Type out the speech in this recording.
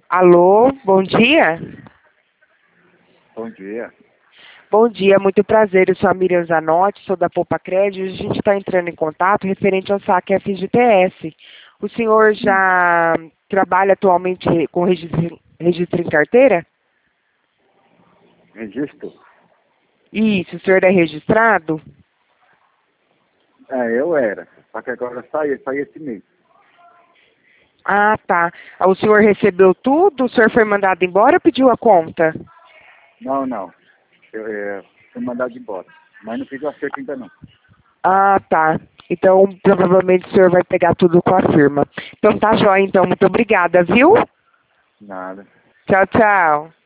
Alô, bom dia? Bom dia. Bom dia, muito prazer. Eu sou a Miriam Zanotti, sou da Poupa Crédito. A gente está entrando em contato referente ao saque FGTS. O senhor já trabalha atualmente com registro em carteira? Registro? Isso, o senhor é registrado? Eu era. Só que agora saí esse mês. Ah, tá. O senhor recebeu tudo? O senhor foi mandado embora ou pediu a conta? Não. Eu fui mandado embora. Mas não fiz o acerto ainda não. Ah, tá. Então, provavelmente o senhor vai pegar tudo com a firma. Então, tá jóia, então. Muito obrigada, viu? Nada. Tchau, tchau.